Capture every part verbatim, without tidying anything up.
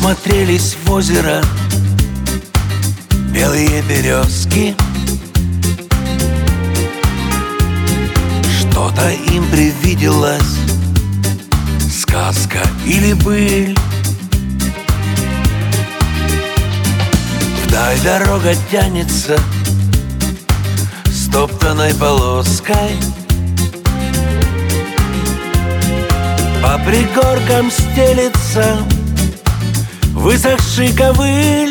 Смотрелись в озеро белые березки. Что-то им привиделось, сказка или быль. Вдаль дорога тянется стоптанной полоской. По пригоркам стелется высохший ковыль.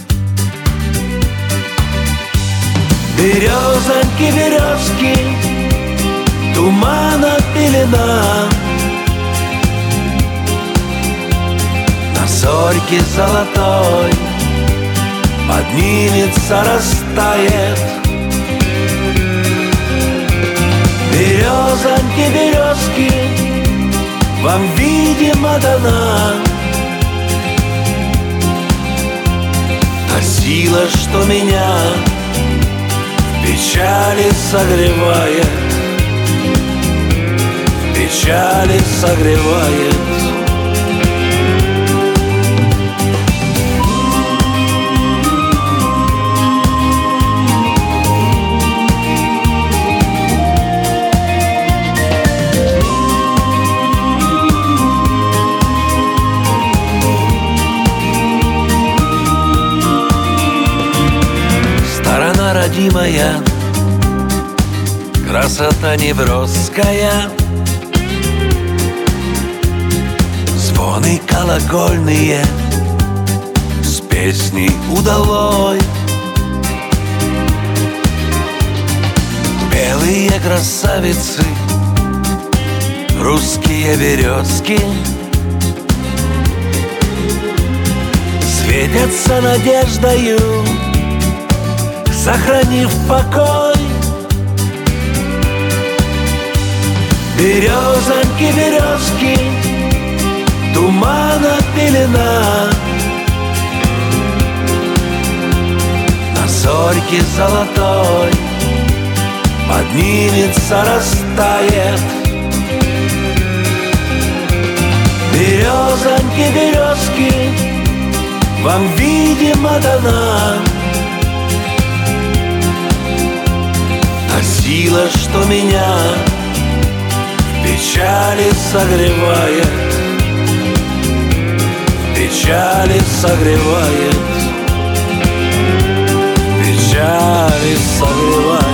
Березоньки, березки, тумана пелена, на зорьке золотой поднимется, растает. Березоньки, березки, вам, видимо, дана та сила, что меня в печали согревает, в печали согревает. Сторона родимая, красота неброская, звоны колокольные с песней удалой. Белые красавицы, русские березки, светятся надеждою, сохранив покой. Березоньки, березки, тумана пелена, на зорьке золотой поднимется, растает. Березоньки, березки, вам, видимо, дана та сила, что меня в печали согревает, в печали согревает, в печали согревает.